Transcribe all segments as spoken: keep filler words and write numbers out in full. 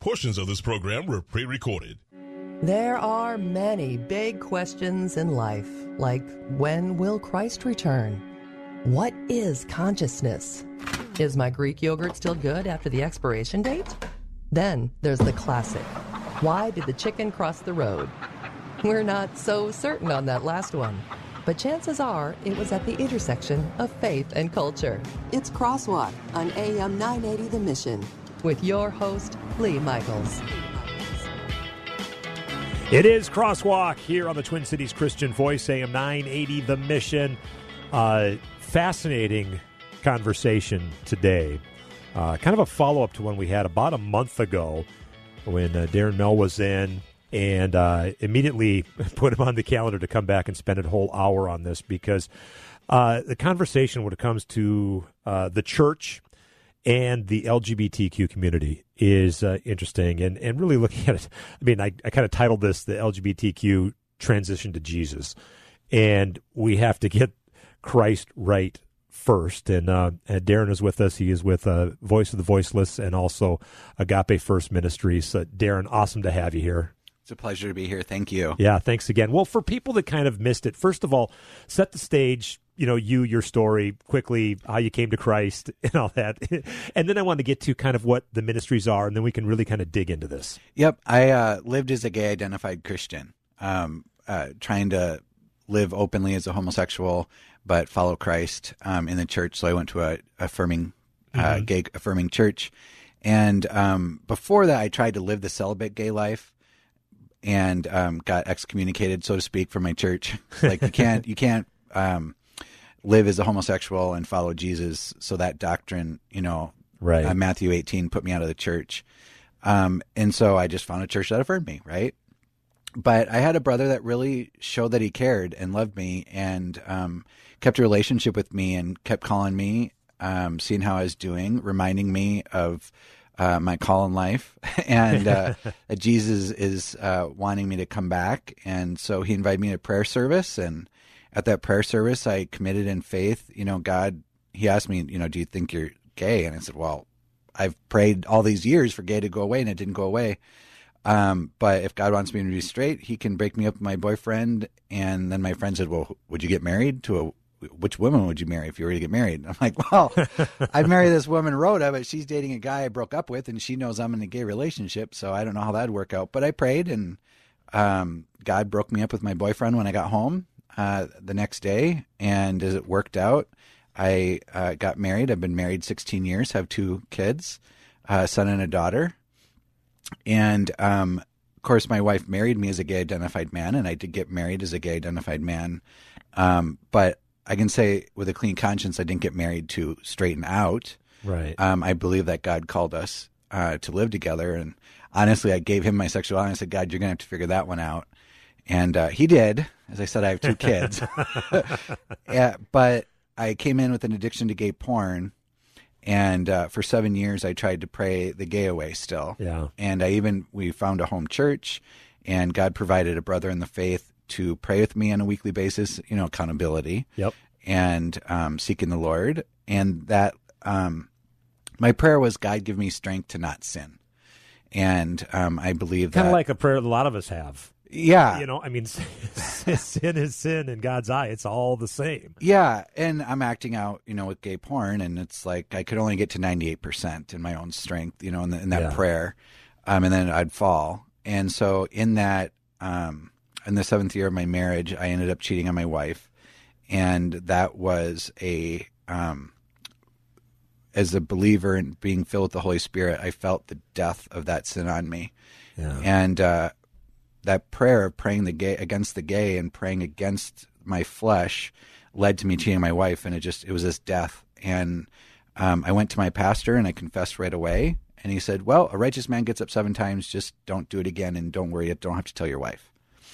Portions of this program were pre-recorded. There are many big questions in life, like when will Christ return? What is consciousness? Is my Greek yogurt still good after the expiration date? Then there's the classic, why did the chicken cross the road? We're not so certain on that last one, but chances are it was at the intersection of faith and culture. It's Crosswalk on A M nine eighty The Mission with your host, Lee Michaels. It is Crosswalk here on the Twin Cities Christian Voice, A M nine eighty The Mission. Uh, fascinating conversation today. Uh, kind of a follow-up to one we had about a month ago when uh, Darren Mell was in, and uh, immediately put him on the calendar to come back and spend a whole hour on this, because uh, the conversation when it comes to uh, the church and the L G B T Q community is uh, interesting, and, and really looking at it. I mean, I, I kind of titled this the L G B T Q transition to Jesus, and we have to get Christ right first. And, uh, and Darren is with us. He is with uh, Voice of the Voiceless and also Agape First Ministries. So Darren, awesome to have you here. It's a pleasure to be here. Thank you. Yeah, thanks again. Well, for people that kind of missed it, first of all, set the stage, you know, you, your story, quickly, how you came to Christ and all that. And then I want to get to kind of what the ministries are, and then we can really kind of dig into this. Yep. I uh, lived as a gay-identified Christian, um, uh, trying to live openly as a homosexual, but follow Christ um, in the church. So I went to a affirming, uh, mm-hmm. gay affirming church. And um, before that, I tried to live the celibate gay life, and um, got excommunicated, so to speak, from my church. Like, you can't, you can't um, live as a homosexual and follow Jesus. So that doctrine, you know, right. uh, Matthew eighteen put me out of the church. Um, and so I just found a church that affirmed me, right? But I had a brother that really showed that he cared and loved me, and um, kept a relationship with me, and kept calling me, um, seeing how I was doing, reminding me of Uh, my call in life, and uh, that Jesus is uh, wanting me to come back. And so he invited me to prayer service, and at that prayer service, I committed in faith. You know, God, he asked me, you know, do you think you're gay? And I said, well, I've prayed all these years for gay to go away, and it didn't go away. Um, but if God wants me to be straight, he can break me up with my boyfriend. And then my friend said, well, would you get married to a which woman would you marry if you were to get married? I'm like, well, I'd marry this woman, Rhoda, but she's dating a guy I broke up with, and she knows I'm in a gay relationship, so I don't know how that'd work out. But I prayed, and um, God broke me up with my boyfriend when I got home uh, the next day, and as it worked out, I uh, got married. I've been married sixteen years, have two kids, a son and a daughter. And, um, of course, my wife married me as a gay-identified man, and I did get married as a gay-identified man. Um, but I can say with a clean conscience, I didn't get married to straighten out. Right. Um, I believe that God called us uh, to live together. And honestly, I gave him my sexuality. I said, God, you're going to have to figure that one out. And uh, he did. As I said, I have two kids. Yeah, but I came in with an addiction to gay porn. And uh, for seven years, I tried to pray the gay away still. Yeah. And I even, we found a home church, and God provided a brother in the faith to pray with me on a weekly basis, you know, accountability. Yep. And um, seeking the Lord. And that, um, my prayer was, God, give me strength to not sin. And um, I believe that. Kind of like a prayer that a lot of us have. Yeah. You know, I mean, sin is sin in God's eye. It's all the same. Yeah. And I'm acting out, you know, with gay porn, and it's like I could only get to ninety-eight percent in my own strength, you know, in, the, in that yeah. prayer. Um, and then I'd fall. And so in that, um, in the seventh year of my marriage, I ended up cheating on my wife. And that was a, um, as a believer in being filled with the Holy Spirit, I felt the death of that sin on me. Yeah. And uh, that prayer of praying the gay against the gay and praying against my flesh led to me cheating my wife. And it just, it was this death. And um, I went to my pastor and I confessed right away. And he said, well, a righteous man gets up seven times. Just don't do it again. And don't worry, don't have to tell your wife.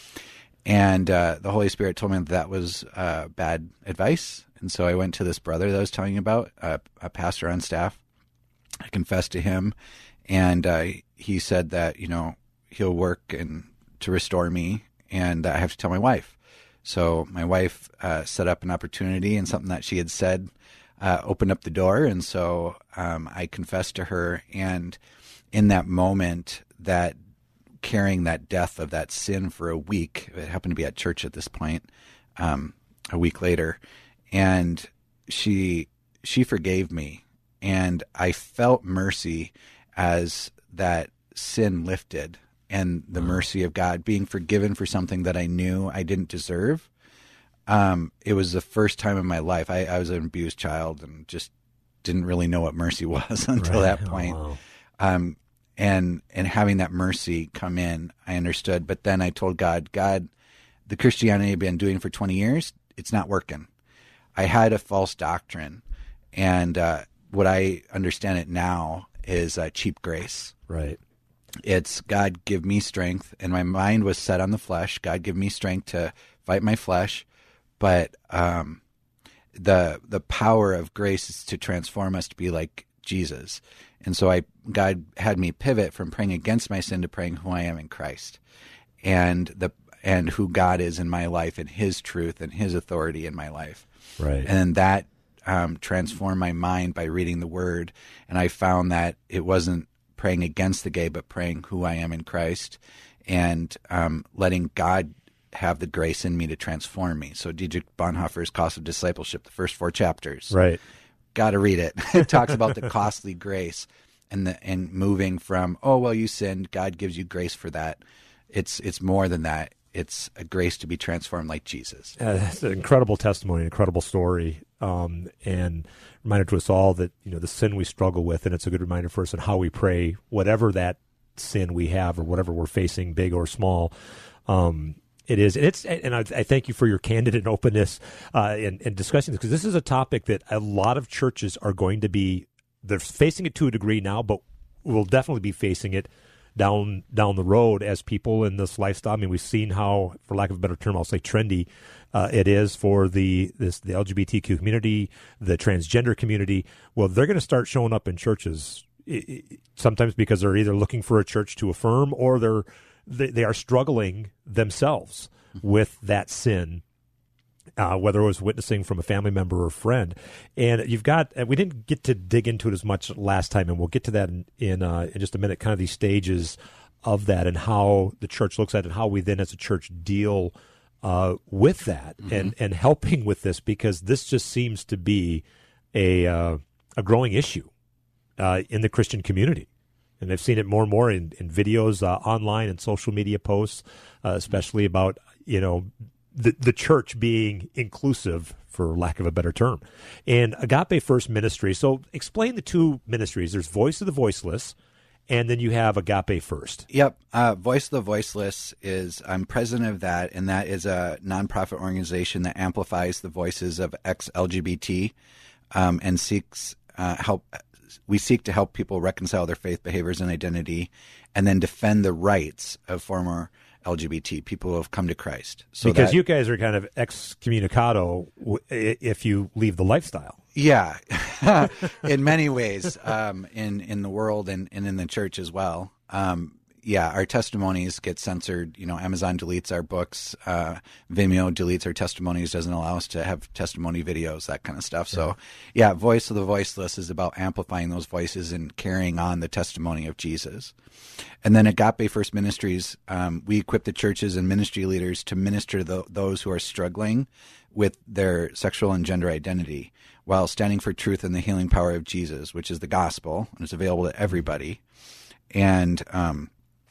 And uh, the Holy Spirit told me that that was uh, bad advice. And so I went to this brother that I was telling you about, uh, a pastor on staff. I confessed to him, and uh, he said that, you know, he'll work and to restore me, and that I have to tell my wife. So my wife uh, set up an opportunity and something that she had said uh, opened up the door. And so um, I confessed to her. And in that moment, that carrying that death of that sin for a week, it happened to be at church at this point, um, a week later, and she she forgave me. And I felt mercy as that sin lifted, and the mercy of God, being forgiven for something that I knew I didn't deserve. Um, it was the first time in my life. I, I was an abused child and just didn't really know what mercy was until Right. that point. Oh, wow. Um, and and having that mercy come in, I understood. But then I told God, God, the Christianity I've been doing for twenty years, it's not working. I had a false doctrine, and uh, what I understand it now is uh, cheap grace. Right. It's God give me strength, and my mind was set on the flesh. God give me strength to fight my flesh, but um, the the power of grace is to transform us to be like Jesus. And so I God had me pivot from praying against my sin to praying who I am in Christ, and the and who God is in my life, and His truth and His authority in my life. Right. And that um, transformed my mind by reading the Word, and I found that it wasn't praying against the gay, but praying who I am in Christ, and um, letting God have the grace in me to transform me. So Dietrich Bonhoeffer's Cost of Discipleship, the first four chapters. Right. Got to read it. It talks about the costly grace and the and moving from, oh, well, you sinned, God gives you grace for that. It's it's more than that. It's a grace to be transformed like Jesus. Uh, that's an incredible testimony, incredible story, um, and reminder to us all that, you know, the sin we struggle with, and it's a good reminder for us on how we pray, whatever that sin we have or whatever we're facing, big or small. Um, it is, and it's, and I, I thank you for your candid and openness uh, in, in discussing this, because this is a topic that a lot of churches are going to be, they're facing it to a degree now, but will definitely be facing it down down the road as people in this lifestyle. I mean, we've seen how, for lack of a better term, I'll say trendy uh, it is for the this the L G B T Q community, the transgender community. Well, they're going to start showing up in churches sometimes because they're either looking for a church to affirm, or they're they, they are struggling themselves with that sin. Uh, whether it was witnessing from a family member or friend. And you've got, we didn't get to dig into it as much last time, and we'll get to that in, in, uh, in just a minute, kind of these stages of that and how the church looks at it and how we then as a church deal uh, with that mm-hmm. and, and helping with this, because this just seems to be a, uh, a growing issue uh, in the Christian community. And I've seen it more and more in, in videos uh, online and social media posts, uh, especially about, you know, The, the church being inclusive, for lack of a better term, and Agape First Ministry. So explain the two ministries. There's Voice of the Voiceless, and then you have Agape First. Yep. Uh, Voice of the Voiceless is, I'm president of that, and that is a nonprofit organization that amplifies the voices of ex-L G B T um, and seeks uh, help. We seek to help people reconcile their faith, behaviors, and identity, and then defend the rights of former L G B T people who have come to Christ. So because that, you guys are kind of excommunicado if you leave the lifestyle. Yeah, in many ways, um, in in the world and, and in the church as well. Um, yeah, our testimonies get censored. You know, Amazon deletes our books. Uh, Vimeo deletes our testimonies, doesn't allow us to have testimony videos, that kind of stuff. Yeah. So, yeah, Voice of the Voiceless is about amplifying those voices and carrying on the testimony of Jesus. And then Agape First Ministries, um, we equip the churches and ministry leaders to minister to the, those who are struggling with their sexual and gender identity while standing for truth and the healing power of Jesus, which is the gospel, and it's available to everybody. And um,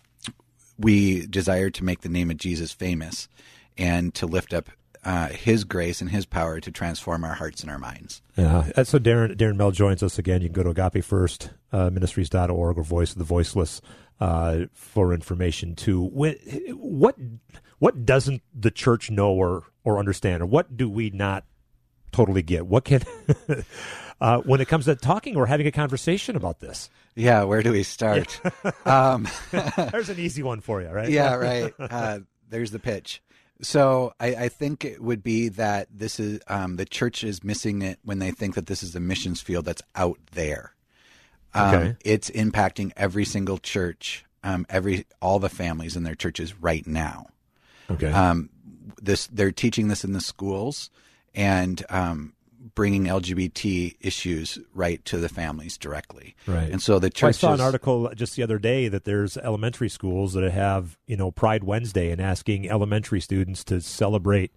we desire to make the name of Jesus famous and to lift up uh, His grace and His power to transform our hearts and our minds. Yeah. So Darren Darren Mell joins us again. You can go to agape first ministries dot org or Voice of the Voiceless uh, for information too. What what doesn't the church know or or understand, or what do we not totally get? What can uh, when it comes to talking or having a conversation about this? Yeah, where do we start? um, There's an easy one for you, right? Yeah, right. Uh, there's the pitch. So I, I think it would be that this is um, the church is missing it when they think that this is a missions field that's out there. Um, okay. It's impacting every single church, um, every all the families in their churches right now. Okay. Um, this they're teaching this in the schools, and um, bringing L G B T issues right to the families directly. Right. And so the Well, church. I saw an article just the other day that there's elementary schools that have, you know, Pride Wednesday and asking elementary students to celebrate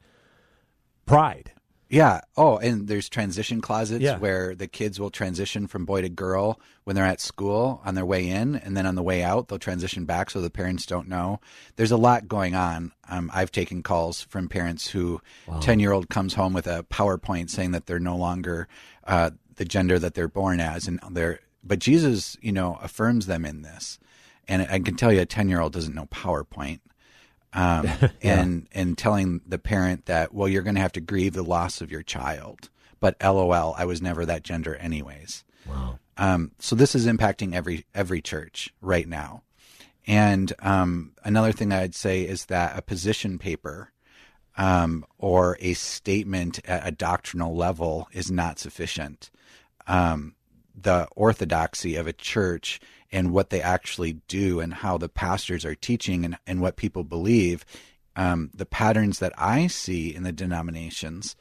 Pride. Yeah. Oh, and there's transition closets Yeah. where the kids will transition from boy to girl when they're at school on their way in, and then on the way out, they'll transition back so the parents don't know. There's a lot going on. Um, I've taken calls from parents who ten-year-old comes home with a PowerPoint saying that they're no longer uh, the gender that they're born as, and they're. But Jesus, you know, affirms them in this, and I can tell you, a ten-year-old doesn't know PowerPoint. Um, yeah. and, and telling the parent that, well, you're going to have to grieve the loss of your child, but LOL, I was never that gender anyways. Wow. Um, so this is impacting every, every church right now. And, um, another thing I'd say is that a position paper, um, or a statement at a doctrinal level is not sufficient. Um, the orthodoxy of a church and what they actually do and how the pastors are teaching and, and what people believe, um, the patterns that I see in the denominations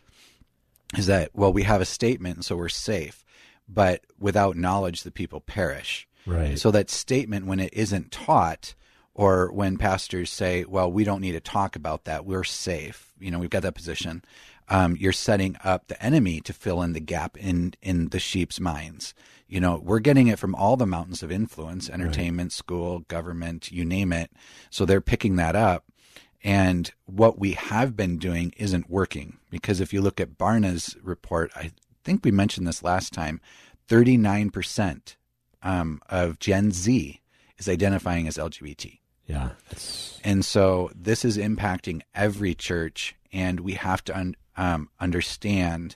is that, well, we have a statement and so we're safe, but without knowledge, the people perish. Right. So that statement, when it isn't taught, or when pastors say, well, we don't need to talk about that, we're safe, you know, we've got that position, um, you're setting up the enemy to fill in the gap in, in the sheep's minds. You know, we're getting it from all the mountains of influence, entertainment, right. school, government, you name it. So they're picking that up. And what we have been doing isn't working, because if you look at Barna's report, I think we mentioned this last time, thirty-nine percent um, of Gen Z is identifying as L G B T. Yeah. That's... And so this is impacting every church, and we have to un- um, understand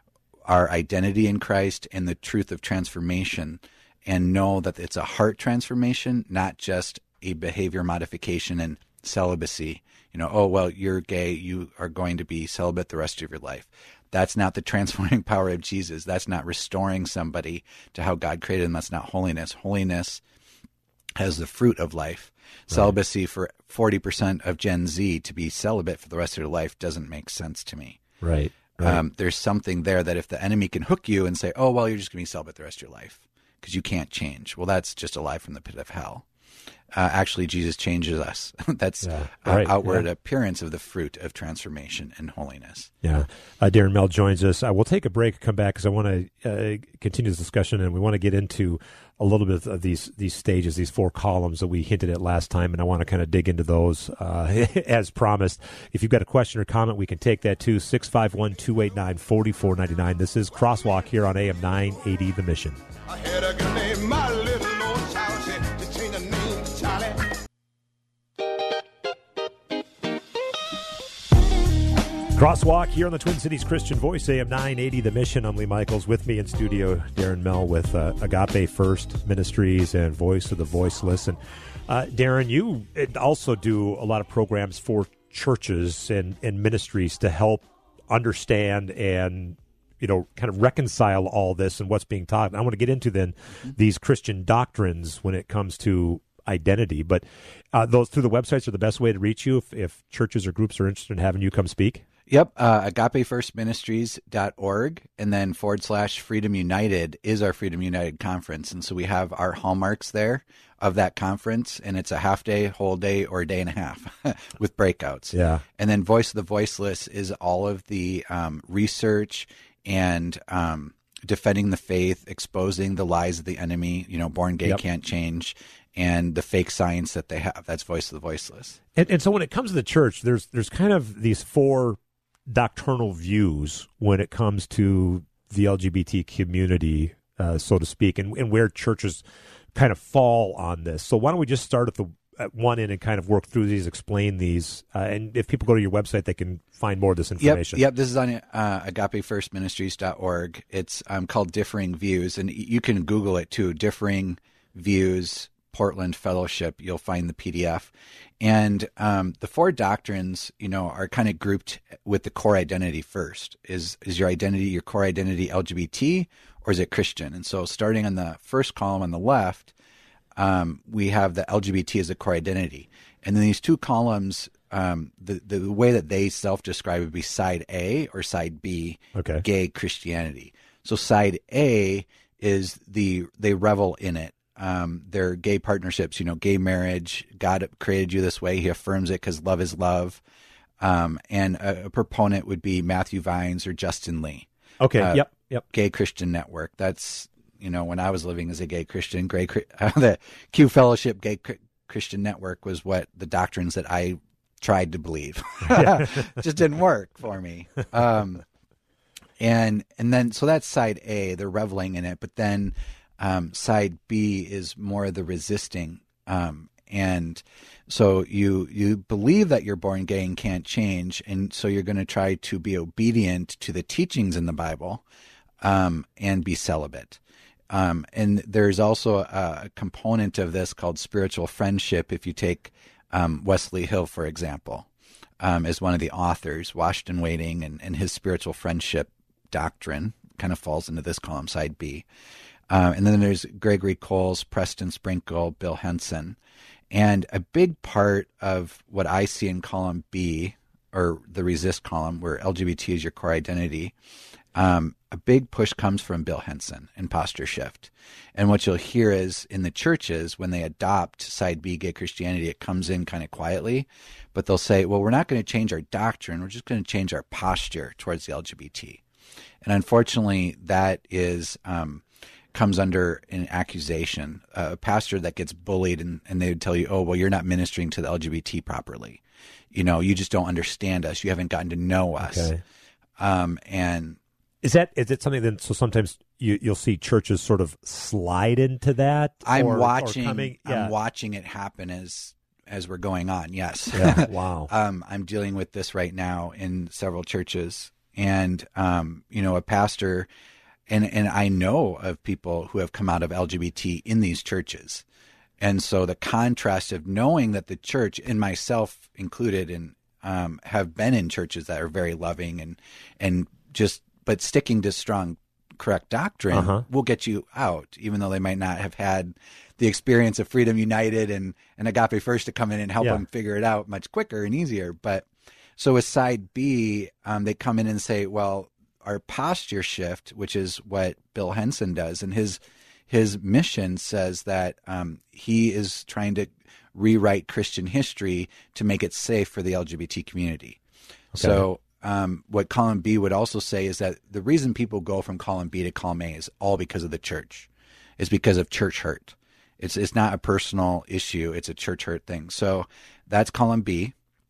our identity in Christ and the truth of transformation, and know that it's a heart transformation, not just a behavior modification and celibacy. You know, oh, well, you're gay, you are going to be celibate the rest of your life. That's not the transforming power of Jesus. That's not restoring somebody to how God created them. That's not holiness. Holiness has the fruit of life. Right. Celibacy for forty percent of Gen Z to be celibate for the rest of their life doesn't make sense to me. Right. Right. Um, there's something there that if the enemy can hook you and say, oh, well, you're just going to be celibate the rest of your life because you can't change. Well, that's just a lie from the pit of hell. Uh, actually, Jesus changes us. That's yeah. uh, right. outward yeah. appearance of the fruit of transformation and holiness. Yeah. Uh, Darren Mell joins us. Uh, we'll take a break, come back, because I want to uh, continue this discussion, and we want to get into a little bit of these these stages, these four columns that we hinted at last time, and I want to kind of dig into those uh, as promised. If you've got a question or comment, we can take that too. six five one, two eight nine, four four nine nine. This is Crosswalk here on A M nine eighty The Mission. I had a girl named my little old child, she to change her name to Charlie. Crosswalk here on the Twin Cities Christian Voice, A M nine eighty The Mission. I'm Lee Michaels. With me in studio, Darren Mell with uh, Agape First Ministries and Voice of the Voiceless. And uh, Darren, you also do a lot of programs for churches and, and ministries to help understand and, you know, kind of reconcile all this and what's being taught. And I want to get into then mm-hmm. these Christian doctrines when it comes to identity. But uh, those through the websites are the best way to reach you if, if churches or groups are interested in having you come speak? Yep. Uh, agape first ministries dot org and then forward slash Freedom United is our Freedom United conference. And so we have our hallmarks there of that conference, and it's a half day, whole day, or a day and a half with breakouts. Yeah. And then Voice of the Voiceless is all of the um, research and um, defending the faith, exposing the lies of the enemy, you know, born gay, yep. can't change, and the fake science that they have. That's Voice of the Voiceless. And, and so when it comes to the church, there's there's kind of these four doctrinal views when it comes to the L G B T community, uh, so to speak, and, and where churches kind of fall on this. So why don't we just start at the at one end and kind of work through these, explain these, uh, and if people go to your website, they can find more of this information. Yep, yep. This is on uh, agape first ministries dot org. It's um, called Differing Views, and you can Google it too, Differing Views Portland Fellowship. You'll find the P D F. And um, the four doctrines, you know, are kind of grouped with the core identity first. Is is your identity, your core identity L G B T, or is it Christian? And so starting on the first column on the left, um, we have the L G B T as a core identity. And then these two columns um, the, the way that they self-describe would be side A or side B, Okay. gay Christianity. So side A is the, they revel in it. Um, they're gay partnerships, you know, gay marriage. God created you this way. He affirms it because love is love. Um, and a, a proponent would be Matthew Vines or Justin Lee. Okay. Uh, yep. Yep. Gay Christian Network. That's, you know, when I was living as a gay Christian, gay, uh, the Q Fellowship Gay Christian Network was what the doctrines that I tried to believe. Just didn't work for me. Um, and, and then, so that's side A, they're reveling in it, but then, um, side B is more the resisting. Um, and so you, you believe that you're born gay and can't change. And so you're going to try to be obedient to the teachings in the Bible, um, and be celibate. Um, and there's also a, a component of this called spiritual friendship. If you take um, Wesley Hill, for example, um, as one of the authors, Washed and Waiting, and, and his spiritual friendship doctrine kind of falls into this column, side B. Uh, and then there's Gregory Coles, Preston Sprinkle, Bill Henson. And a big part of what I see in column B, or the resist column, where L G B T is your core identity, um, a big push comes from Bill Henson and posture shift. And what you'll hear is in the churches, when they adopt side B, gay Christianity, it comes in kind of quietly, but they'll say, well, we're not going to change our doctrine. We're just going to change our posture towards the L G B T. And unfortunately, that is, um, comes under an accusation. Uh, a pastor that gets bullied and, and they would tell you, oh, well, you're not ministering to the L G B T properly. You know, you just don't understand us. You haven't gotten to know us. Okay. Um, and Is that is it something that so sometimes you you'll see churches sort of slide into that? I'm or, watching. Or coming, yeah. I'm watching it happen as as we're going on. Yes. Yeah. Wow. um, I'm dealing with this right now in several churches, and um, you know, a pastor, and and I know of people who have come out of L G B T in these churches, and so the contrast of knowing that the church, and myself included, and um, have been in churches that are very loving and and just. But sticking to strong, correct doctrine uh-huh. will get you out, even though they might not have had the experience of Freedom United and, and Agape First to come in and help yeah. them figure it out much quicker and easier. But so with side B, um, they come in and say, well, our posture shift, which is what Bill Henson does, and his his mission says that um, he is trying to rewrite Christian history to make it safe for the L G B T community. Okay. So. Um, what column B would also say is that the reason people go from column B to column A is all because of the church. It's because of church hurt. It's it's not a personal issue. It's a church hurt thing. So that's column B.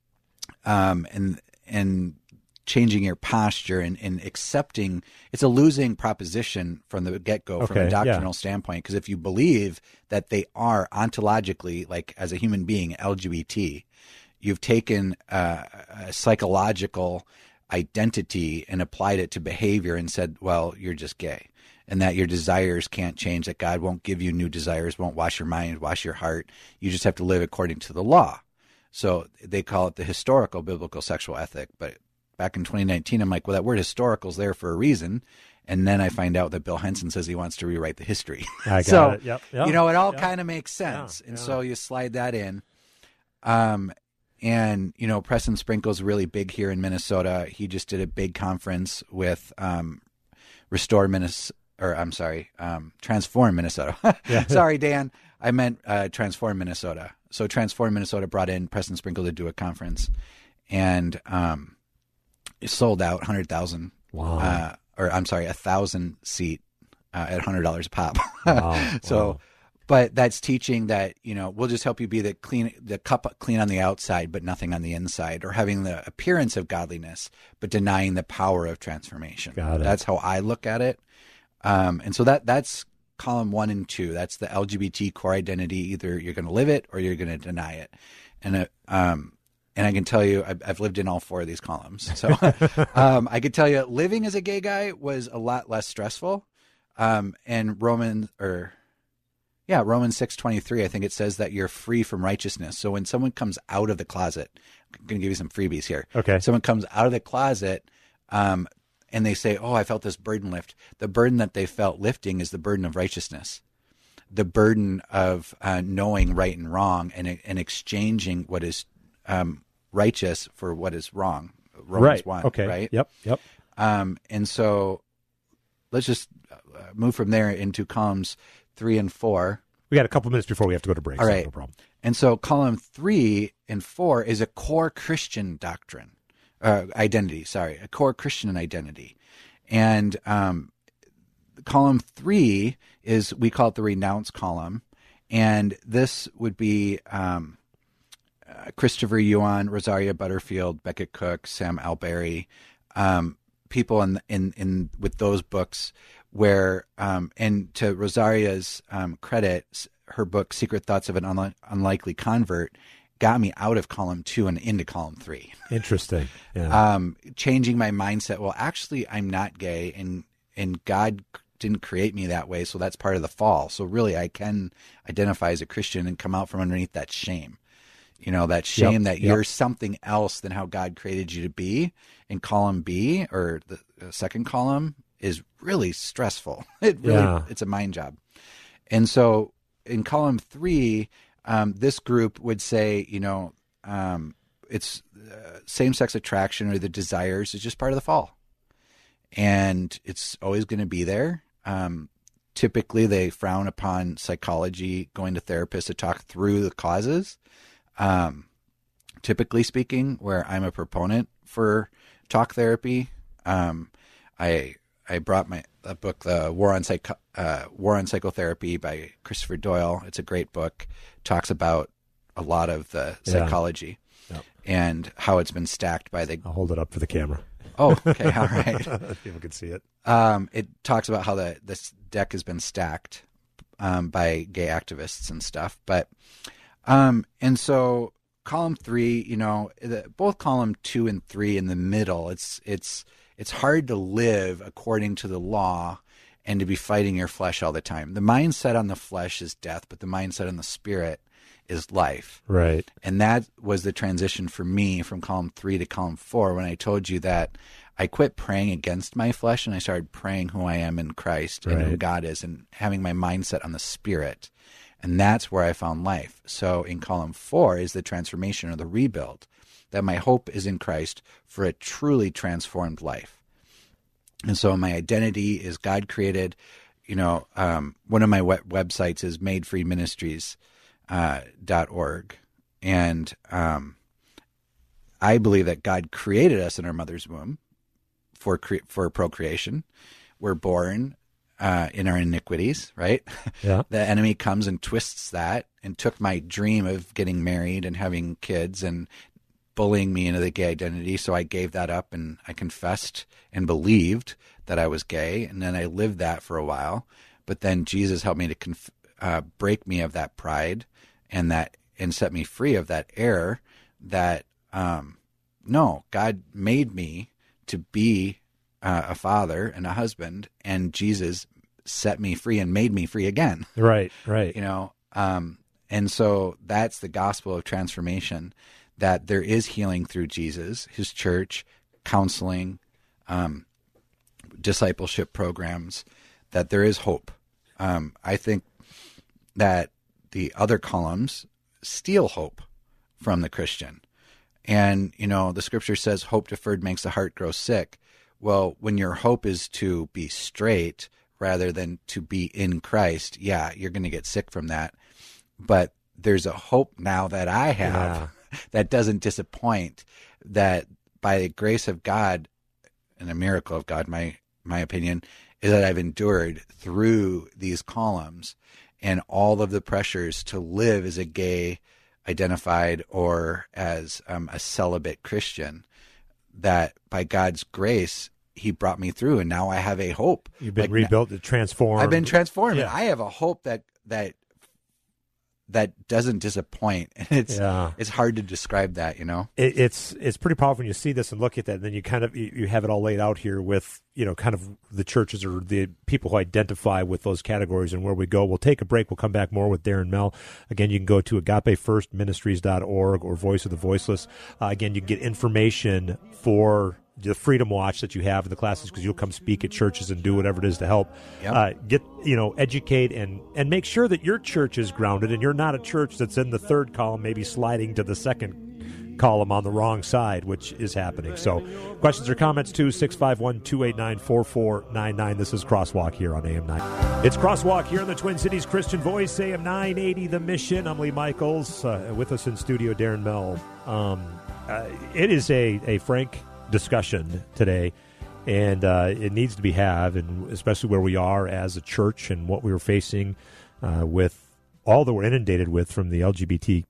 Um, and and changing your posture and, and accepting, it's a losing proposition from the get-go okay, from a doctrinal yeah. standpoint. Because if you believe that they are ontologically, like as a human being, L G B T, you've taken uh, a psychological identity and applied it to behavior and said, well, you're just gay, and that your desires can't change, that God won't give you new desires, won't wash your mind, wash your heart. You just have to live according to the law. So they call it the historical biblical sexual ethic. But back in twenty nineteen, I'm like, well, that word historical is there for a reason. And then I find out that Bill Henson says he wants to rewrite the history. I got so, it. Yep, yep, you know, it all yep. kind of makes sense. Yeah, and yeah. so you slide that in. Um, And, you know, Preston Sprinkle's really big here in Minnesota. He just did a big conference with um, Restore Minnesota, or I'm sorry, um, Transform Minnesota. Yeah. Sorry, Dan. I meant uh, Transform Minnesota. So Transform Minnesota brought in Preston Sprinkle to do a conference, and um, it sold out one hundred thousand. Wow. Uh, or I'm sorry, a thousand seat uh, at one hundred dollars a pop. Wow. So. Wow. But that's teaching that, you know, we'll just help you be the clean, the cup clean on the outside, but nothing on the inside, or having the appearance of godliness, but denying the power of transformation. Got it. That's how I look at it. Um, and so that that's column one and two. That's the L G B T core identity. Either you're going to live it or you're going to deny it. And, it, um, and I can tell you, I've, I've lived in all four of these columns. So, um, I could tell you living as a gay guy was a lot less stressful. Um, and Roman or, Yeah, Romans six twenty-three, I think it says that you're free from righteousness. So when someone comes out of the closet, I'm going to give you some freebies here. Okay. Someone comes out of the closet um, and they say, oh, I felt this burden lift. The burden that they felt lifting is the burden of righteousness, the burden of uh, knowing right and wrong, and and exchanging what is um, righteous for what is wrong. Romans right. one, okay. right? Yep, yep. Um, and so let's just move from there into columns three and four. We got a couple minutes before we have to go to break. All so right. No problem. And so column three and four is a core Christian doctrine, uh, identity, sorry, a core Christian identity. And um, column three is, we call it the renounce column. And this would be um, uh, Christopher Yuan, Rosaria Butterfield, Becket Cook, Sam Alberry, um, people in, in, in with those books where, um, and to Rosaria's um, credit, her book, Secret Thoughts of an Unli- Unlikely Convert, got me out of column two and into column three. Interesting. Yeah. Um, changing my mindset. Well, actually, I'm not gay, and and God didn't create me that way, so that's part of the fall. So really, I can identify as a Christian and come out from underneath that shame. You know, that shame Yep, that yep. you're something else than how God created you to be. In column B, or the, the second column, is really stressful. It really, Yeah. it's a mind job. And so in column three, um, this group would say, you know, um, it's uh, same-sex attraction or the desires is just part of the fall. And it's always going to be there. Um, typically, they frown upon psychology, going to therapists to talk through the causes. Um, typically speaking, where I'm a proponent for talk therapy, um, I I brought my a book, the War on Psycho, uh, War on Psychotherapy by Christopher Doyle. It's a great book. Talks about a lot of the Yeah. psychology Yep. and how it's been stacked by the. I'll hold it up for the camera. Oh, okay, all right. People can see it. Um, it talks about how the this deck has been stacked um, by gay activists and stuff. But um, and so column three, you know, the, both column two and three in the middle, it's it's it's hard to live according to the law and to be fighting your flesh all the time. The mindset on the flesh is death, but the mindset on the spirit is life. Right. And that was the transition for me from column three to column four, when I told you that I quit praying against my flesh and I started praying who I am in Christ and who Right. God is, and having my mindset on the spirit. And that's where I found life. So in column four is the transformation or the rebuild, that my hope is in Christ for a truly transformed life. And so my identity is God created. You know, um, one of my web- websites is made free ministries uh, dot org. And um, I believe that God created us in our mother's womb for cre- for procreation. We're born uh, in our iniquities, right? Yeah. The enemy comes and twists that and took my dream of getting married and having kids and bullying me into the gay identity. So I gave that up and I confessed and believed that I was gay. And then I lived that for a while. But then Jesus helped me to conf- uh, break me of that pride and that and set me free of that error that, um, no, God made me to be uh, a father and a husband, and Jesus set me free and made me free again. Right. Right. You know, um, and so that's the gospel of transformation, that there is healing through Jesus, his church, counseling, um, discipleship programs, that there is hope. Um, I think that the other columns steal hope from the Christian. And, you know, the scripture says hope deferred makes the heart grow sick. Well, when your hope is to be straight rather than to be in Christ, yeah, you're going to get sick from that. But there's a hope now that I have Yeah. that doesn't disappoint, that by the grace of God and a miracle of God, my, my opinion, is that I've endured through these columns and all of the pressures to live as a gay identified or as um, a celibate Christian, that by God's grace, he brought me through. And now I have a hope. You've been Like, rebuilt, transformed. I've been transformed. Yeah. I have a hope that, that, that doesn't disappoint. And it's, Yeah. it's hard to describe that, you know? It, it's it's pretty powerful when you see this and look at that, and then you kind of you, you have it all laid out here with, you know, kind of the churches or the people who identify with those categories and where we go. We'll take a break. We'll come back more with Darren Mell. Again, you can go to agape first ministries dot org or Voice of the Voiceless. Uh, again, you can get information for the Freedom Watch that you have in the classes, because you'll come speak at churches and do whatever it is to help Yep. uh, get, you know, educate and, and make sure that your church is grounded and you're not a church that's in the third column, maybe sliding to the second column on the wrong side, which is happening. So questions or comments to six five one, two eight nine, four four nine nine. This is Crosswalk here on A M nine. It's Crosswalk here on the Twin Cities Christian Voice, A M nine eighty The Mission. I'm Lee Michaels. Uh, with us in studio, Darren Mell. Um, uh, it is a, a frank discussion today, and uh, it needs to be had, and especially where we are as a church and what we were facing uh, with all that we're inundated with from the L G B T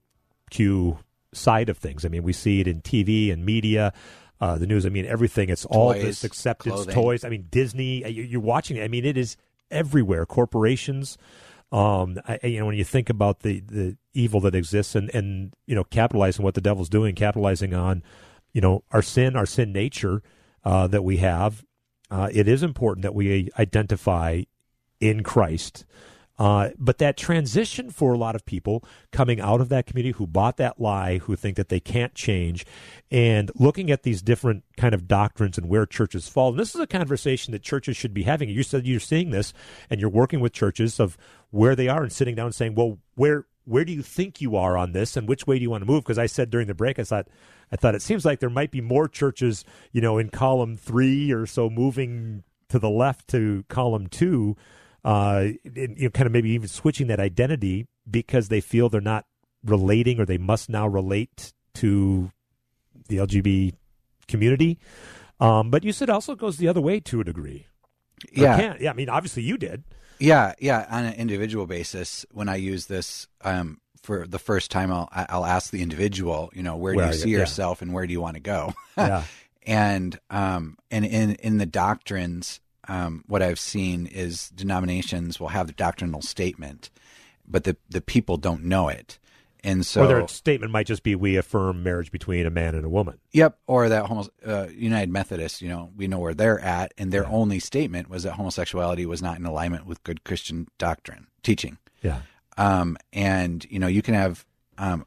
Q side of things. I mean, we see it in T V and media, uh, the news. I mean, everything. It's all Toys, this acceptance, clothing. toys. I mean, Disney. You're watching it. I mean, it is everywhere. Corporations. Um, I, you know, when you think about the, the evil that exists, and, and you know, capitalizing what the devil's doing, capitalizing on, you know, our sin, our sin nature uh, that we have. Uh, it is important that we identify in Christ. Uh, but that transition for a lot of people coming out of that community who bought that lie, who think that they can't change, and looking at these different kind of doctrines and where churches fall. And this is a conversation that churches should be having. You said you're seeing this, and you're working with churches of where they are and sitting down and saying, well, where where do you think you are on this, and which way do you want to move? Because I said during the break, I thought, I thought it seems like there might be more churches, you know, in column three or so moving to the left to column two, Uh, and, you know, kind of maybe even switching that identity because they feel they're not relating, or they must now relate to the L G B T community. Um, but you said also it goes the other way to a degree. Yeah. Can't, yeah. I mean, obviously you did. Yeah. Yeah. On an individual basis, when I use this um, for the first time, I'll, I'll ask the individual, you know, where, where do you see you? yourself yeah. and where do you want to go? yeah. And, um, and in, in the doctrines, Um, what I've seen is denominations will have the doctrinal statement, but the, the people don't know it. And so, or their statement might just be, we affirm marriage between a man and a woman. Yep. Or that homo, uh, United Methodist, you know, we know where they're at. And their yeah. only statement was that homosexuality was not in alignment with good Christian doctrine, teaching. Yeah. Um, and, you know, you can have, um,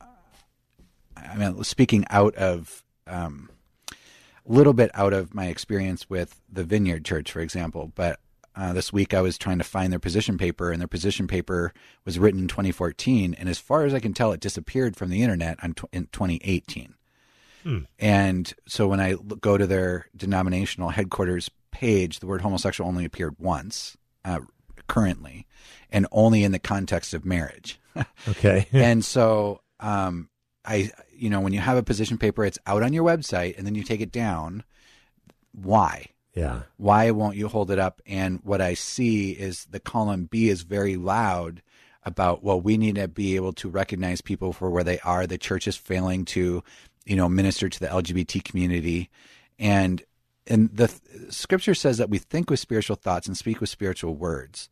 I mean, speaking out of, um, little bit out of my experience with the Vineyard Church, for example, but uh, this week I was trying to find their position paper, and their position paper was written in twenty fourteen, and as far as I can tell, it disappeared from the internet on tw- in twenty eighteen. Hmm. And so when I l- go to their denominational headquarters page, the word homosexual only appeared once uh, currently, and only in the context of marriage. Okay. And so um, I... you know, when you have a position paper, it's out on your website and then you take it down. Why? Yeah. Why won't you hold it up? And what I see is the column B is very loud about, well, we need to be able to recognize people for where they are. The church is failing to, you know, minister to the L G B T community. And, and the th- scripture says that we think with spiritual thoughts and speak with spiritual words.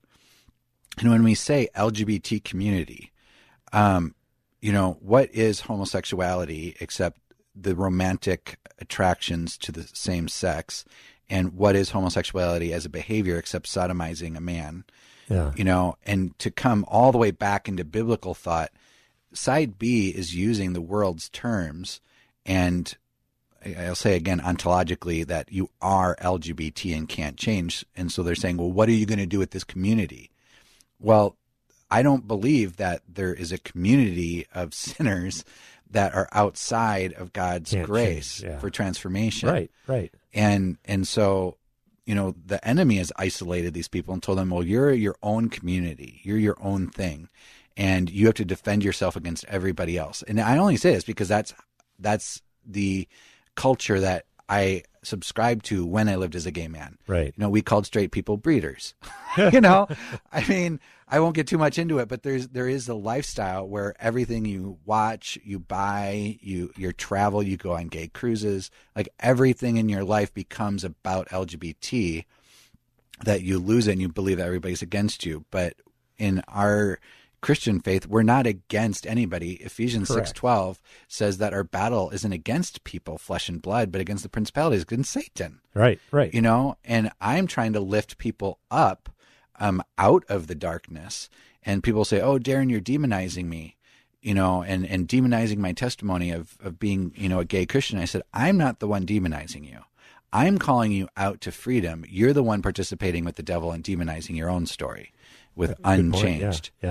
And when we say L G B T community, um, you know, what is homosexuality except the romantic attractions to the same sex? And what is homosexuality as a behavior except sodomizing a man? Yeah. You know, and to come all the way back into biblical thought, side B is using the world's terms. And I'll say again, ontologically, that you are L G B T and can't change. And so they're saying, well, what are you going to do with this community? Well, I don't believe that there is a community of sinners that are outside of God's Can't grace change, yeah. for transformation. Right, right. And and so, you know, the enemy has isolated these people and told them, well, you're your own community. You're your own thing. And you have to defend yourself against everybody else. And I only say this because that's that's the culture that I subscribed to when I lived as a gay man. Right. You know, we called straight people breeders. You know, I mean, I won't get too much into it, but there's there is a lifestyle where everything you watch, you buy, you your travel, you go on gay cruises, like everything in your life becomes about L G B T, that you lose it and you believe that everybody's against you. But in our Christian faith, we're not against anybody. Ephesians six twelve says that our battle isn't against people, flesh and blood, but against the principalities, against Satan. Right, right. You know, and I'm trying to lift people up um, out of the darkness. And people say, oh, Darren, you're demonizing me, you know, and, and demonizing my testimony of, of being, you know, a gay Christian. I said, I'm not the one demonizing you. I'm calling you out to freedom. You're the one participating with the devil and demonizing your own story with Good unchanged. point. Yeah, yeah.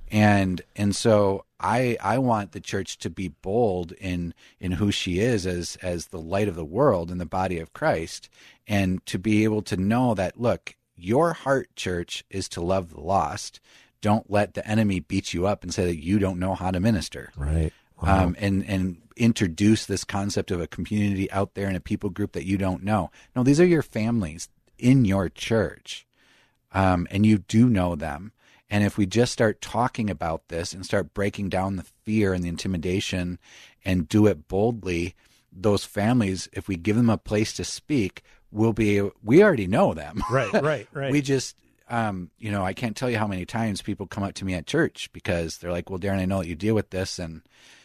And and so I I want the church to be bold in in who she is as as the light of the world in the body of Christ, and to be able to know that, look, your heart, church, is to love the lost. Don't let the enemy beat you up and say that you don't know how to minister. Right. Wow. Um, and and introduce this concept of a community out there and a people group that you don't know. No, these are your families in your church, um, and you do know them. And if we just start talking about this and start breaking down the fear and the intimidation and do it boldly, those families, if we give them a place to speak, will be, we already know them. Right, right, right. We just, um, you know, I can't tell you how many times people come up to me at church because they're like, well, Darren, I know that you deal with this. And,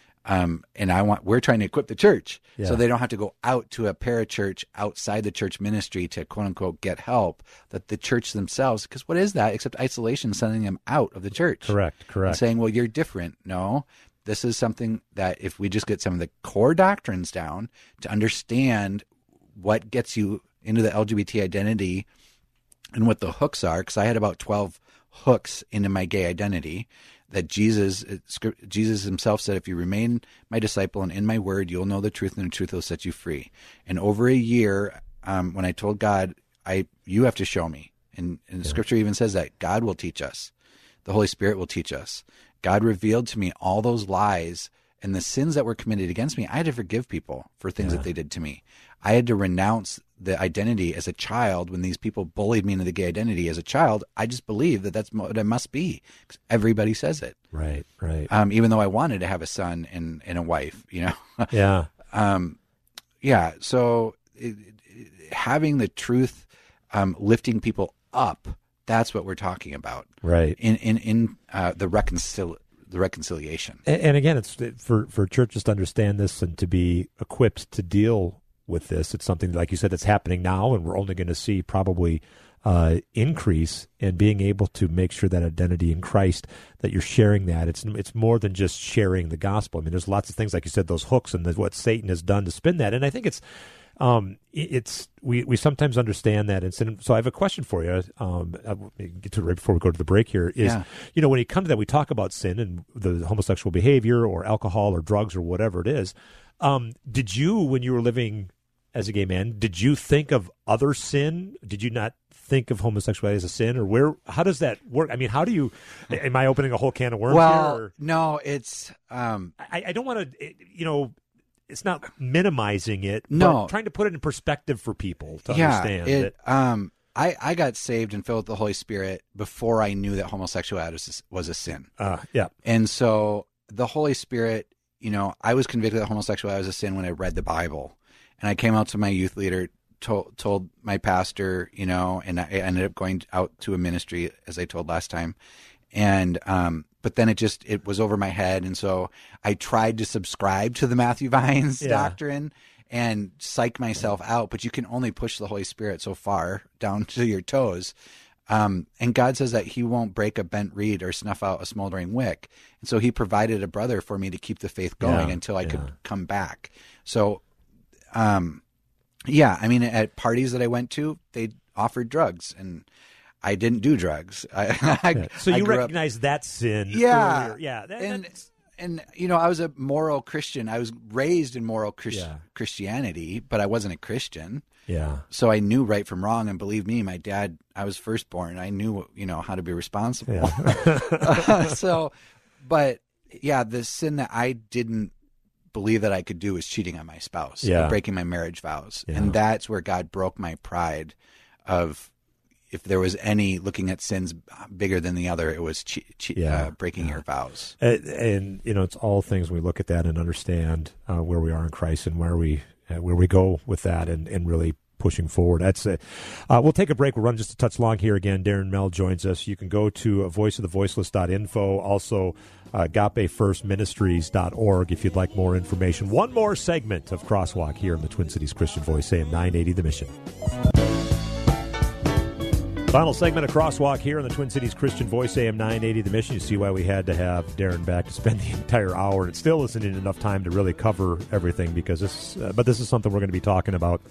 um, and I want, we're trying to equip the church Yeah. so they don't have to go out to a parachurch outside the church ministry to quote unquote get help, that the church themselves, because what is that except isolation, sending them out of the church? Correct, And correct. saying, well, you're different. No, this is something that if we just get some of the core doctrines down to understand what gets you into the L G B T identity and what the hooks are, because I had about twelve hooks into my gay identity, that Jesus Jesus himself said, if you remain my disciple and in my word, you'll know the truth, and the truth will set you free. And over a year, um, when I told God, I you have to show me, and, and the Yeah. scripture even says that God will teach us. The Holy Spirit will teach us. God revealed to me all those lies and the sins that were committed against me. I had to forgive people for things Yeah. that they did to me. I had to renounce the identity as a child when these people bullied me into the gay identity as a child. I just believed that that's what it must be, 'cause everybody says it. Right, right. Um, even though I wanted to have a son and, and a wife, you know? Yeah. um, yeah. So it, it, having the truth, um, lifting people up, that's what we're talking about. Right. In, in, in, uh, the reconcil, the reconciliation. And, and again, it's for, for churches to understand this and to be equipped to deal with this. It's something, like you said, that's happening now, and we're only going to see probably uh, increase in being able to make sure that identity in Christ, that you're sharing that. It's it's more than just sharing the gospel. I mean, there's lots of things, like you said, those hooks and the, what Satan has done to spin that. And I think it's um, it's we, we sometimes understand that. And so I have a question for you. Um, I'll get to it right before we go to the break here. Is Yeah. you know, when you come to that, we talk about sin and the homosexual behavior or alcohol or drugs or whatever it is. Um, did you, when you were living as a gay man, did you think of other sin? Did you not think of homosexuality as a sin, or where? How does that work? I mean, how do you? Am I opening a whole can of worms Well, here? Or? no, it's um, I, I don't want to. You know, it's not minimizing it. No. but trying to put it in perspective for people to yeah. understand It, that. um, I I got saved and filled with the Holy Spirit before I knew that homosexuality was a, was a sin, Uh, yeah, and so the Holy Spirit, you know, I was convicted that homosexuality was a sin when I read the Bible, and I came out to my youth leader. Told, told my pastor, you know, and I ended up going out to a ministry, as I told last time. And, um, but then it just, it was over my head. And so I tried to subscribe to the Matthew Vines Yeah. doctrine and psych myself out, but you can only push the Holy Spirit so far down to your toes. Um, and God says that he won't break a bent reed or snuff out a smoldering wick. And so he provided a brother for me to keep the faith going Yeah, until I yeah. could come back. So, um, yeah, I mean, at parties that I went to, they offered drugs, and I didn't do drugs. I, I, Yeah. So I you grew up- recognize that sin? Yeah. earlier. yeah. That, and that's- and you know, I was a moral Christian. I was raised in moral Christ- Yeah. Christianity, but I wasn't a Christian. yeah. So I knew right from wrong, and believe me, my dad, I was firstborn. I knew, you know, how to be responsible. Yeah. so, but yeah, the sin that I didn't believe that I could do was cheating on my spouse, Yeah. and breaking my marriage vows. Yeah. And that's where God broke my pride of, if there was any looking at sins bigger than the other, it was che- che- Yeah. uh, breaking your vows. And, and you know, it's all things we look at that and understand uh, where we are in Christ and where we uh, where we go with that, and, and really pushing forward. That's it. Uh, we'll take a break. We'll run just a touch long here. Again, Darren Mell joins us. You can go to uh, voice of the voiceless dot info. Also, uh, agape first ministries dot org if you'd like more information. One more segment of Crosswalk here in the Twin Cities Christian Voice, A M nine eighty The Mission. Final segment of Crosswalk here in the Twin Cities Christian Voice, A M nine eighty The Mission. You see why we had to have Darren back to spend the entire hour. It still isn't enough time to really cover everything, because this, uh, but this is something we're going to be talking about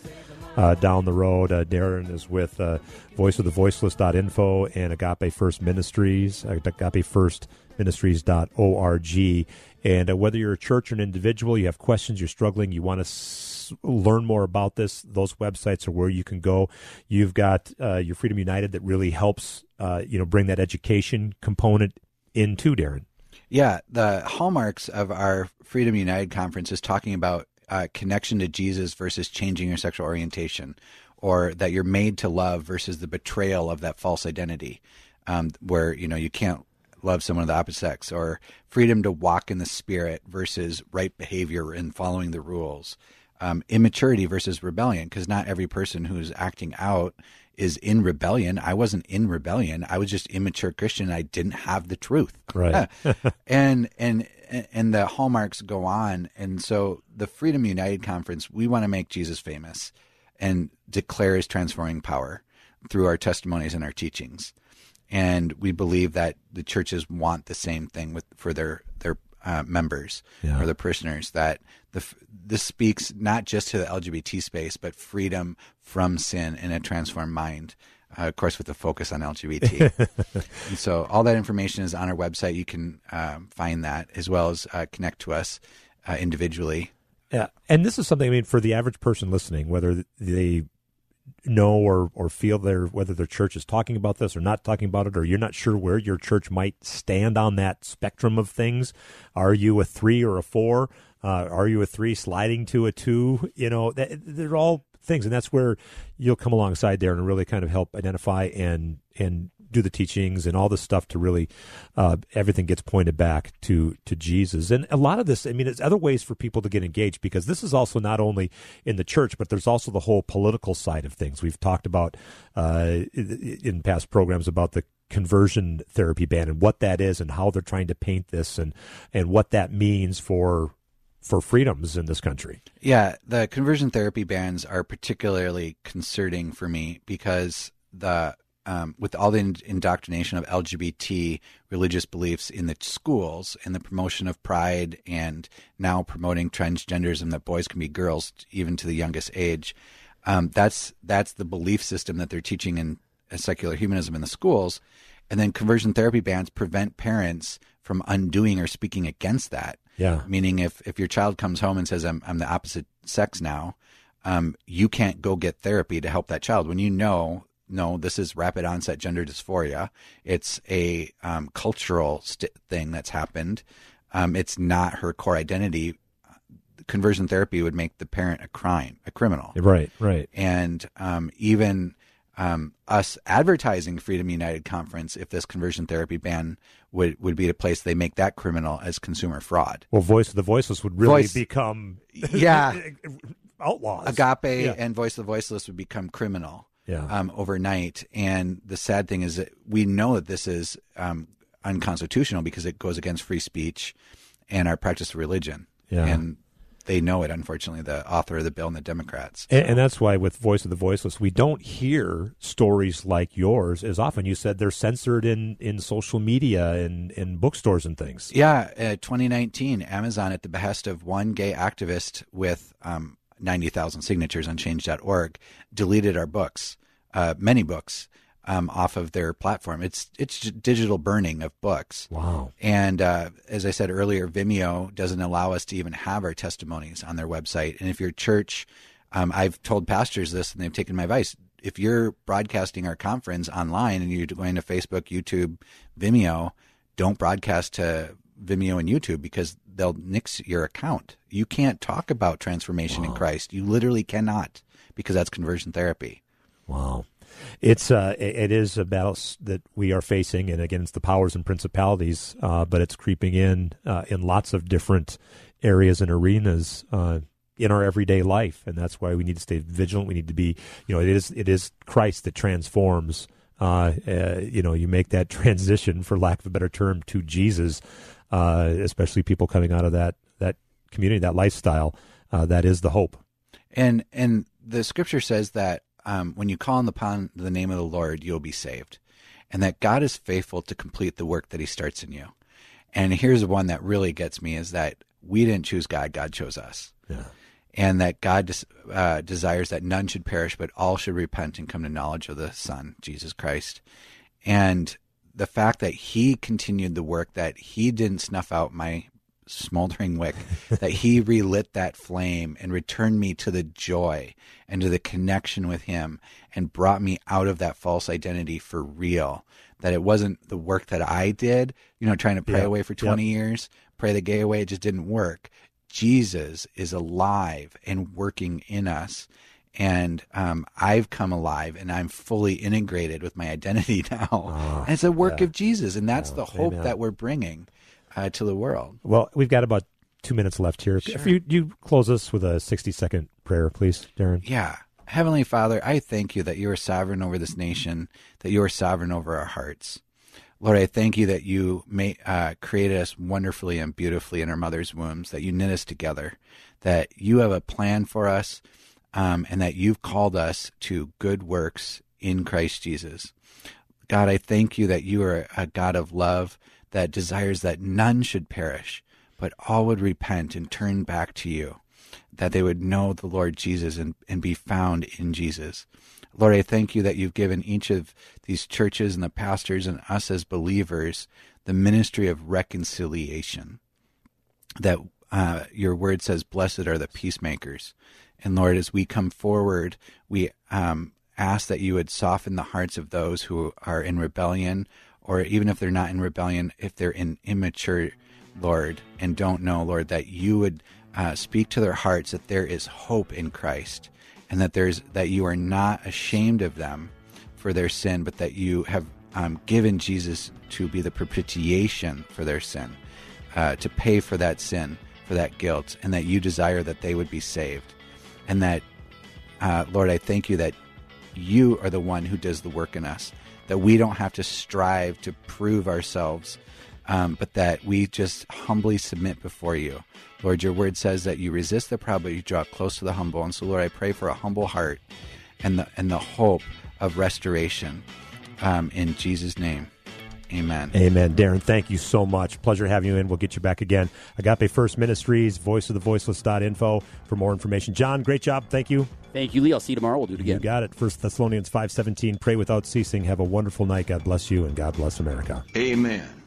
uh, down the road. Uh, Darren is with uh, voice of the voiceless dot info and Agape First Ministries, uh, agape first ministries dot org. And uh, whether you're a church or an individual, you have questions, you're struggling, you want to s- learn more about this, those websites are where you can go. You've got uh, your Freedom United that really helps uh, you know, bring that education component in too, Darren. Yeah, the hallmarks of our Freedom United conference is talking about uh, connection to Jesus versus changing your sexual orientation, or that you're made to love versus the betrayal of that false identity, um, where, you know, you can't love someone of the opposite sex, or freedom to walk in the Spirit versus right behavior and following the rules, um, immaturity versus rebellion, because not every person who's acting out is in rebellion. I wasn't in rebellion. I was just immature Christian. I didn't have the truth. Right. and and and the hallmarks go on. And so the Freedom United Conference, we want to make Jesus famous and declare his transforming power through our testimonies and our teachings. And we believe that the churches want the same thing with for their their uh, members yeah. or the parishioners. That the this speaks not just to the L G B T space, but freedom from sin and a transformed mind. Uh, of course, with a focus on L G B T. And so all that information is on our website. You can um, find that, as well as uh, connect to us uh, individually. Yeah, and this is something, I mean, for the average person listening, whether they know or, or feel their whether their church is talking about this or not talking about it, or you're not sure where your church might stand on that spectrum of things. Are you a three or a four? Uh, are you a three sliding to a two? You know, that, they're all things, and that's where you'll come alongside there and really kind of help identify and and do the teachings and all this stuff to really uh, everything gets pointed back to to Jesus. And a lot of this, I mean, it's other ways for people to get engaged, because this is also not only in the church, but there's also the whole political side of things. We've talked about uh, in past programs about the conversion therapy ban and what that is and how they're trying to paint this and and what that means for for freedoms in this country. Yeah, the conversion therapy bans are particularly concerning for me because the Um, with all the indoctrination of L G B T religious beliefs in the schools and the promotion of pride, and now promoting transgenderism, that boys can be girls even to the youngest age, um, that's that's the belief system that they're teaching in uh, secular humanism in the schools. And then conversion therapy bans prevent parents from undoing or speaking against that. Yeah. Meaning if, if your child comes home and says, I'm, I'm the opposite sex now, um, you can't go get therapy to help that child when you know no, this is rapid onset gender dysphoria. It's a um, cultural st- thing that's happened. Um, it's not her core identity. Conversion therapy would make the parent a crime, a criminal. Right, right. And um, even um, us advertising Freedom United Conference, if this conversion therapy ban would, would be a place, they make that criminal as consumer fraud. Well, Voice of the Voiceless would really Voice, become yeah, outlaws. Agape yeah. and Voice of the Voiceless would become criminal. Yeah. Um, overnight. And the sad thing is that we know that this is um, unconstitutional because it goes against free speech and our practice of religion. Yeah. And they know it, unfortunately, the author of the bill and the Democrats. So. And, and that's why with Voice of the Voiceless, we don't hear stories like yours as often. You said they're censored in, in social media and in bookstores and things. Yeah. Uh, twenty nineteen, Amazon, at the behest of one gay activist with um, ninety thousand signatures on change dot org, deleted our books, uh, many books, um, off of their platform. It's it's digital burning of books. Wow. And uh, as I said earlier, Vimeo doesn't allow us to even have our testimonies on their website. And if your church, um, I've told pastors this and they've taken my advice, if you're broadcasting our conference online and you're going to Facebook, YouTube, Vimeo, don't broadcast to Vimeo and YouTube because they'll nix your account. You can't talk about transformation wow. in Christ. You literally cannot, because that's conversion therapy. Wow. It's uh, it is a battle that we are facing, and again, it's the powers and principalities, uh, but it's creeping in uh, in lots of different areas and arenas uh, in our everyday life, and that's why we need to stay vigilant. We need to be, you know, it is it is Christ that transforms. Uh, uh, you know, you make that transition, for lack of a better term, to Jesus. Uh, especially people coming out of that that community, that lifestyle, uh, that is the hope. And and the scripture says that um, when you call upon the name of the Lord, you'll be saved, and that God is faithful to complete the work that He starts in you. And here's one that really gets me: is that we didn't choose God; God chose us. Yeah. and that God des- uh, desires that none should perish, but all should repent and come to knowledge of the Son, Jesus Christ. And the fact that he continued the work, that he didn't snuff out my smoldering wick, that he relit that flame and returned me to the joy and to the connection with him and brought me out of that false identity for real. That it wasn't the work that I did, you know, trying to pray yeah. away for twenty yeah. years, pray the gay away, it just didn't work. Jesus is alive and working in us. And um, I've come alive and I'm fully integrated with my identity now. Oh, and it's a work yeah. of Jesus. And that's oh, the hope amen. that we're bringing uh, to the world. Well, we've got about two minutes left here. Sure. If you, you close us with a sixty-second prayer, please, Darren. Yeah. Heavenly Father, I thank you that you are sovereign over this nation, that you are sovereign over our hearts. Lord, I thank you that you may, uh, created us wonderfully and beautifully in our mother's wombs, that you knit us together, that you have a plan for us, um, and that you've called us to good works in Christ Jesus. God, I thank you that you are a God of love that desires that none should perish, but all would repent and turn back to you, that they would know the Lord Jesus and, and be found in Jesus. Lord, I thank you that you've given each of these churches and the pastors and us as believers the ministry of reconciliation, that uh, your word says, blessed are the peacemakers. And Lord, as we come forward, we um, ask that you would soften the hearts of those who are in rebellion, or even if they're not in rebellion, if they're in immature, Lord, and don't know, Lord, that you would uh, speak to their hearts that there is hope in Christ, and that there's that you are not ashamed of them for their sin, but that you have um, given Jesus to be the propitiation for their sin, uh, to pay for that sin, for that guilt, and that you desire that they would be saved. And that, uh, Lord, I thank you that you are the one who does the work in us, that we don't have to strive to prove ourselves, um, but that we just humbly submit before you. Lord, your word says that you resist the proud, but you draw close to the humble. And so, Lord, I pray for a humble heart and the and the hope of restoration um, in Jesus' name. Amen. Amen. Darren, thank you so much. Pleasure having you in. We'll get you back again. Agape First Ministries, voice of the voiceless dot info for more information. John, great job. Thank you. Thank you, Lee. I'll see you tomorrow. We'll do it again. You got it. First Thessalonians five seventeen, pray without ceasing. Have a wonderful night. God bless you, and God bless America. Amen.